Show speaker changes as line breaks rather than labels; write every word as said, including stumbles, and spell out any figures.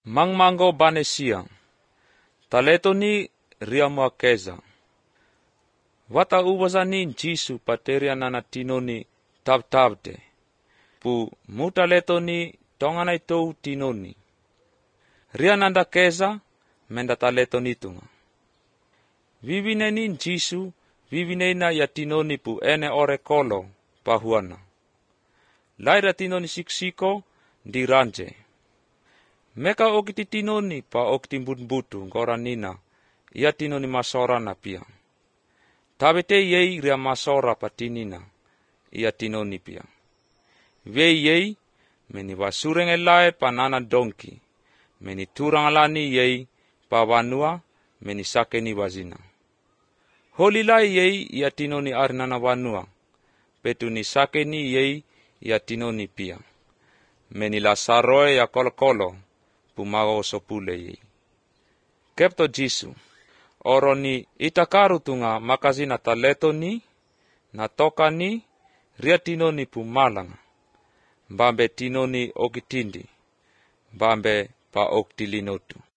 Mangmango banesia, taletoni riamua keza. Wata ubazani Jisu pateria nana tinoni tab-tabde. Pu muta letoni tongana itou tinoni. Ria nanda keza menda taletoni tunga. Vivineni Jisu vivinena ya tinoni pu ene ore kolo pahuana. Laira tinoni siksiko di ranje. Meka okiti tinoni pa okiti mbut-mbutu ngora nina ia tinoni masora na pia. Tabete yei ria masora patinina ia tinoni pia. Vei yei meni wasureng elae panana donki. Meni turang alani yei pa wanua meni sakeni wazina. Holilai yei ia tinoni arnana wanua. Petuni sakeni yei ia tinoni pia. Meni la saroe ya kolo-kolo pumago sopule yei. Kepto Jisu. Oroni itakaru tunga makazina taletoni na tokani ria tinoni pumalanga. Mbambe tinoni okitindi. Mbambe pa oktilinotu.